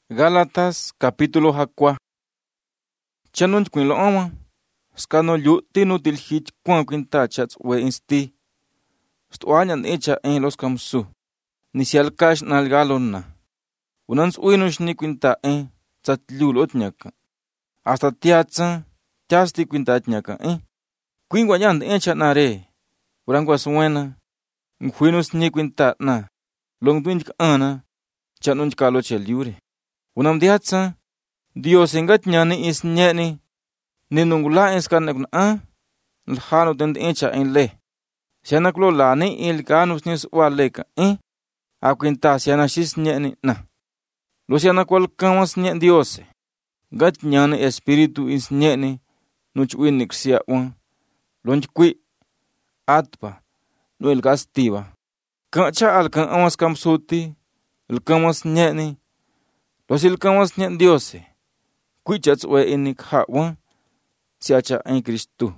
Gálatas capítulo hakwa. Chanun kwin lo oma. Skano yuti no tilhit kwan kwinta chats we insti. Stuanyan echa en los kamsu. Nisial kash nalgalonna. Unans uinush ni kwinta en tsatlulot nyaka. Hasta tiatsa tiasti kwinta nyaka Kwin guayan echa nare. Urangwa suena. Nghuinus ni kwinta na. Long twink ana. Chanun kalo cheliure. Unam diatsa, Dios engat nyani is nyani, ninungula eskan lhano tend echa en le. Sianaklo lani il ganus nis waleka, Aquinta siana shis nyani na. Lo sianakwal kamas nyan Dios. Gat nyani espiritu is nyani, nuch winik siya wan. Lonch kui, atpa, no el gastiva. Kancha al kan amas kamsuti, el kamas nyani, los ilkamas nyan Dios, kuichats we inik hawa, siacha en Cristo.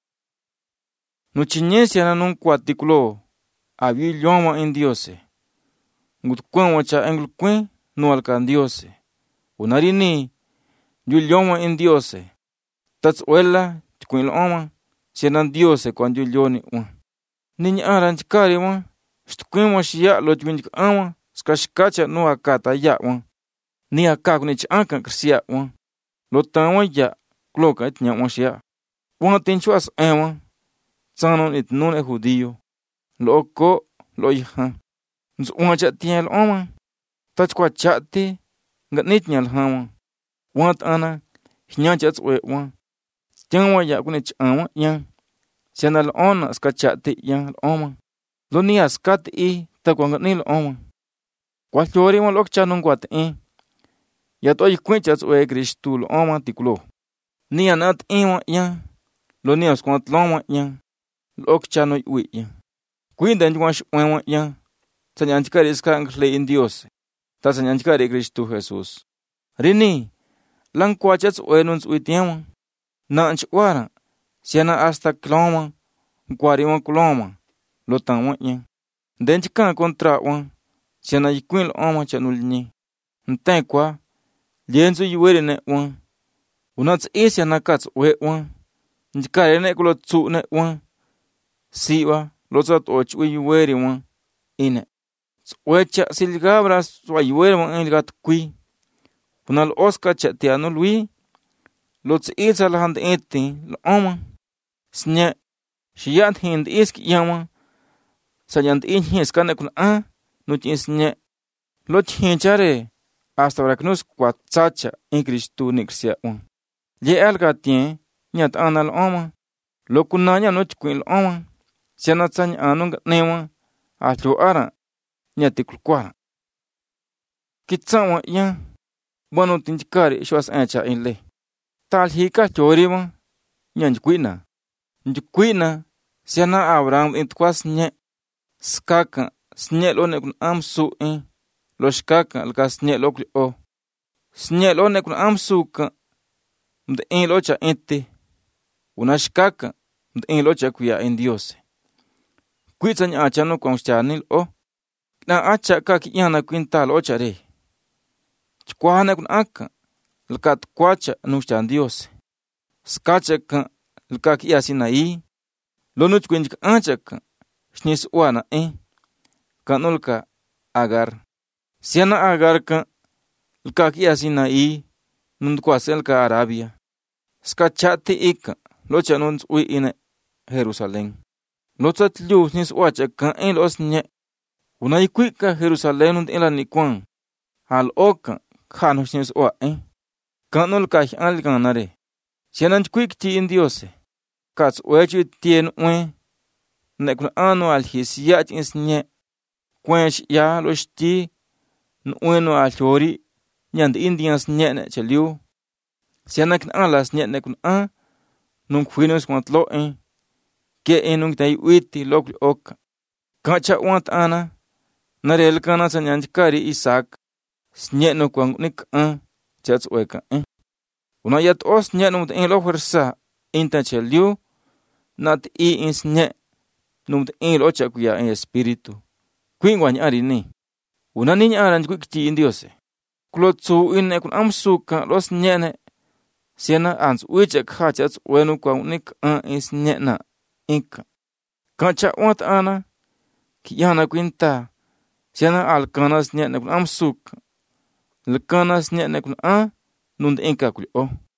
Nuchiñesia na nun cuaticulo, avi llama en Dios. Ngutkuan wacha engulkuen no alcan Dios. Unarini, yu llama en Dios. Tats uela, chkuin loma, sianan Dios cuando yu lloni wan. Niña aran chikari wan, shtukuen washia lo chwinjik ama, skashkacha no akata ya wan. Ni akaknich ankan krisia wan. Lo tawa ya kloka et nyamashia. Wan tinchuas ewa. Tsanon it nun judío. Lo oko lo yaha. Nus uacha tiel oma. Tachkwa chati. Ngatnit nyal hawa. Wan ana. Hinyachats we wan. Tianwa ya kunich awa yan. Siana lo ona skachati yan lo oma. Lo ni askati i. Takwa ngatni lo oma. Kwa tlori wan lok chanong kwat ya toy kwinchats we Cristo lo oma tikulo. Ni anat iwa yan. Lo ni askwat loma yan. Lok chano wi yan. Kwindan jwash wewa yan. Sanyanchikari iska ngle in Dios. Ta sanyanchikari Cristo Jesus. Rini. Lang kwachats we nuns witiyawa. Na anchwara. Siana hasta kloma. Nkwariwa kuloma. Lo tanwa yan. Denchika kontra wan. Siana yikwin lo oma chanulni. Ntankwa. Lienzo yuwere ne wan. Unats isya nakats we wan. Njikare ne kulo tsu ne wan. Siwa lotsat och we yuwere wan. Ine. Wecha silgabra swa yuwere wan ilgat kui. Unal oska chatiano lui. Lots isa lahand eti lo oma. Snya. Shiyat hind isk yama. Sayant inhiska ne kun nuch isnya. Lot hinchare. Hasta ahora que nos cuatzacha en Cristo nixia un. Ye alga tien, nyat anal oma. Lo kunanya no chquil oma. Siana tsany anung newa. Acho ara, nyatiklukwara. Kitsawa yan. Bueno tinchikari shwas ancha in le. Tal hika choriwa. Nyanjkwina. Njukwina. Siana Abraham intkwas nye. Skaka. Snye lo nekun amsu in. Lo shkaka alka snye lo kli o. Snye lo nekun amsuka. Mde in lo cha ente. Una shkaka. Mde in lo cha kuya en Dios. Kuitsan acha no kwa mshchanil o. Na acha ka ki yana kwinta lo cha re. Chkwa nekun aka. Lka tkwacha no mshchan Dios. Skacha ka. Lka ki yasina i. Lo nuch kwinjik acha ka. Shnis uana Kanulka Agar. Siana Agarka, Lkakia Sinai, Nundquaselka Arabia. Skachati ika, Locha nuns ui in Jerusalén. Lotzat luz nis wachaka en los nye. Unaiquika Jerusalén und elaniquan. Al oka, Hanus nis wa Kanulka alganare. Sianan quick ti in Diose. Kats wechi tien ue. Nekun ano al hisiat ins nye. Quench ya los ti. Nueno al chori, nyand Indians nyene cheliu. Sianak alas nyene kun nung fuinos kwant lo ke enung tai witi lokli oka. Kacha want ana, narel kana sanyanjkari Isaac, snyeno kwang nik chats weka Unayat os nyenu mut lo fuerza, inta cheliu, nat ins nye, numt lo chakuya en espiritu. Quingwan arini. Una niña aran kwikti in Dios. Kulo tsu in kun amsuka los nyene siena ans uiche khacha wenu kwa unik is nyena inka kancha wat ana kiyana kwinta siena alkanas nyene kun amsuka lkanas nyene kun nund inka kulyo